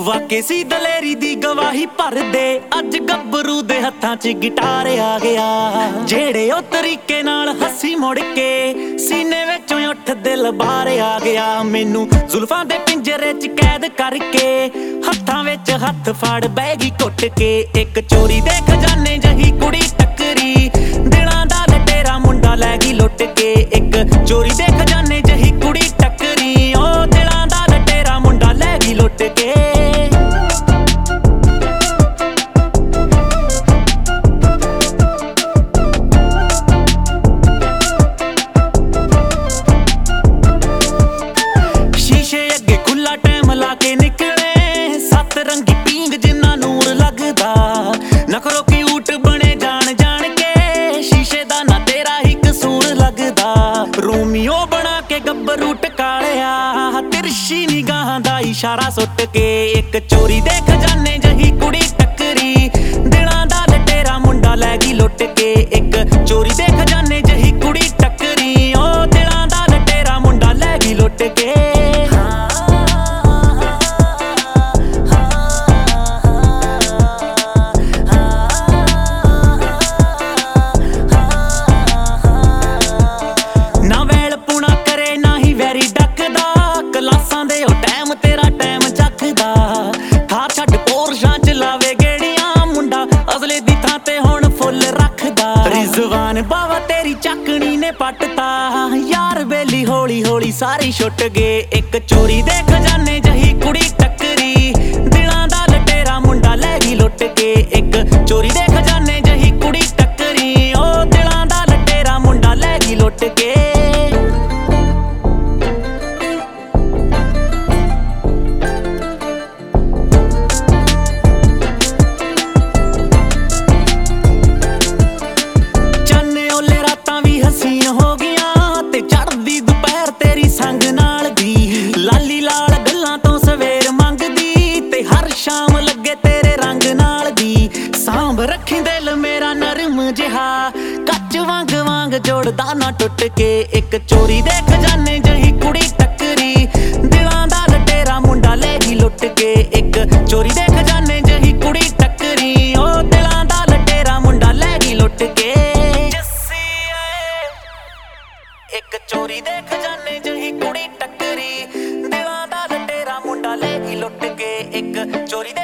ਵਾਕੇ ਸੀ ਦਲੇਰੀ ਦੀ ਗਵਾਹੀ ਭਰਦੇ ਅੱਜ ਗੱਭਰੂ ਦੇ ਹੱਥਾਂ 'ਚ ਗਿਟਾਰ ਆ ਗਿਆ। ਜਿਹੜੇ ਉਹ ਤਰੀਕੇ ਨਾਲ ਹੱਸੀ ਮੁੜ ਕੇ ਸੀਨੇ ਵਿੱਚੋਂ ਉੱਠ ਦਿਲ ਬਾਹਰ ਆ ਗਿਆ। ਮੈਨੂੰ ਜ਼ੁਲਫਾਂ ਦੇ ਪਿੰਜਰੇ 'ਚ ਕੈਦ ਕਰਕੇ ਹੱਥਾਂ ਵਿੱਚ ਹੱਥ ਫੜ ਬਹਿ ਗਈ ਘੁੱਟ ਕੇ। ਇੱਕ ਚੋਰੀ ਦੇ ਖਜ਼ਾਨੇ ਜਹੀ ਕੁੜੀ ਟੱਕਰੀ, ਦਿਲਾਂ ਦਾ ਲਟੇਰਾ ਮੁੰਡਾ ਲੈ ਗਈ ਲੁੱਟ ਕੇ। ਇੱਕ ਚੋਰੀ ਦੇ ਖਜ਼ਾਨੇ ਜਹੀ ਕੁੜੀ ਟੱਕਰੀ, ਉਹ ਦਿਲਾਂ ਦਾ ਲਟੇਰਾ ਮੁੰਡਾ ਲੈ ਗਈ ਲੁੱਟ ਕੇ। ਸ਼ੀਸ਼ੇ ਅੱਗੇ ਖੁੱਲਾ ਟਾਈਮ ਲਾ ਕੇ ਨਿਕਲੇ ਸੱਤ ਰੰਗੀ ਪੀਂਗ ਜਿੰਨਾ ਨੂਰ ਲੱਗਦਾ। ਨਖਰੋ ਕਿਊਟ ਬਣੇ ਜਾਣ ਜਾਣ ਕੇ, ਸ਼ੀਸ਼ੇ ਦਾ ਨਾ ਤੇਰਾ ਹੀ ਕਸੂਰ ਲੱਗਦਾ। ਰੋਮੀਓ ਬਣਾ ਕੇ ਗੱਭਰੂ ਟਕਾਲਿਆ, ਤਿਰਛੀ ਨਿਗਾਹਾਂ ਦਾ ਇਸ਼ਾਰਾ ਸੁੱਟ ਕੇ। ਇੱਕ ਚੋਰੀ ਦੇ ਖਜ਼ਾਨੇ ਜਹੀ ਕੁੜੀ ਟੱਕਰੀ, ਦਿਲਾਂ ਦਾ ਲਟੇਰਾ ਮੁੰਡਾ ਲੈ ਗਈ ਲੁੱਟ ਕੇ। ਇੱਕ ਚੋਰੀ ਦੇ ਖਜ਼ਾਨੇ ਜਹੀ ਕੁੜੀ ਟੱਕਰੀ, ਉਹ ਦਿਲਾਂ ਦਾ ਲਟੇਰਾ ਮੁੰਡਾ ਲੈ ਗਈ ਲੁੱਟ ਕੇ। ਨਾ ਵੈਲ ਪੁਣਾ ਕਰੇ ਨਾ ਹੀ ਵੈਰੀ ਡੱਕਦਾ, ਕਲਾਸਾਂ ਦੇ ਉਹ ਟਾਈਮ ਤੇਰਾ ਟਾਈਮ ਚੱਕਦਾ। ਥਾਰ ਛੱਡ ਪੋਰਸ਼ਾਂ ਚ ਲਾਵੇ ਗੇੜੀਆਂ, ਮੁੰਡਾ ਅਸਲੇ ਦੀ ਥਾਂ ਤੇ ਹੁਣ ਫੁੱਲ ਰੱਖਦਾ। ਰਿਜ਼ਵਾਨ ਬਾਵਾ ਤੇਰੀ ਚੱਕਣੀ ਨੇ ਪੱਟਤਾ, ਯਾਰ ਬੇਲੀ ਹੌਲੀ ਹੌਲੀ ਸਾਰੇ ਛੁੱਟ ਗਏ। ਇੱਕ ਚੋਰੀ ਦੇ ਖਜ਼ਾਨੇ ਜਹੀ ਕੁੜੀ ਟੱਕਰੀ, ਦਿਲਾਂ ਦਾ ਲਟੇਰਾ ਮੁੰਡਾ ਲੈ ਗਈ ਲੁੱਟ ਕੇ। ਇੱਕ ਚੋਰੀ ਦੇ ਖਜ਼ਾਨੇ ਜਹੀ ਕੁੜੀ ਟੱਕਰੀ, ਉਹ ਦਿਲਾਂ ਦਾ ਲਟੇਰਾ ਮੁੰਡਾ ਲੈ ਗਈ ਲੁੱਟ ਕੇ। ਹਸੀਨ ਹੋ ਗਈਆਂ ਤੇ ਚੜ੍ਹਦੀ ਦੁਪਹਿਰ ਤੇਰੀ ਸੰਗ ਨਾਲ ਦੀ, ਲਾਲੀ ਲਾਲ ਗੱਲਾਂ ਤੋਂ ਸਵੇਰ ਮੰਗਦੀ ਤੇ ਹਰ ਸ਼ਾਮ ਲੱਗੇ ਤੇਰੇ ਰੰਗ ਨਾਲ ਦੀ। ਸਾਂਭ ਰੱਖੀ ਦਿਲ ਮੇਰਾ ਨਰਮ ਜਿਹਾ, ਕੱਚ ਵਾਂਗ ਵਾਂਗ ਜੋੜਦਾ ਨਾ ਟੁੱਟ ਕੇ। ਇੱਕ ਚੋਰੀ ਦੇ ਖਜ਼ਾਨੇ ਜਹੀ ਕੁੜੀ ਟੱਕਰੀ, ਦਿਲਾਂ ਦਾ ਲਟੇਰਾ ਮੁੰਡਾ ਲੈ ਗਈ ਲੁੱਟ ਕੇ। ਇੱਕ ਚੋਰੀ ਦੇ ਖਜ਼ਾਨੇ ਜਹੀ ਕੁੜੀ ਟੱਕਰੀ, ਉਹ ਦਿਲਾਂ ਦਾ ਲਟੇਰਾ ਮੁੰਡਾ ਲੈ ਗਈ ਲੁੱਟ ਕੇ। ਇੱਕ ਚੋਰੀ ਦੇ ਖਜ਼ਾਨੇ ਜਹੀ ਕੁੜੀ ਟੱਕਰੀ, ਦਿਲਾਂ ਦਾ ਲਟੇਰਾ ਮੁੰਡਾ ਲੈ ਗਈ ਲੁੱਟ ਕੇ। ਇੱਕ ਚੋਰੀ ਦੇ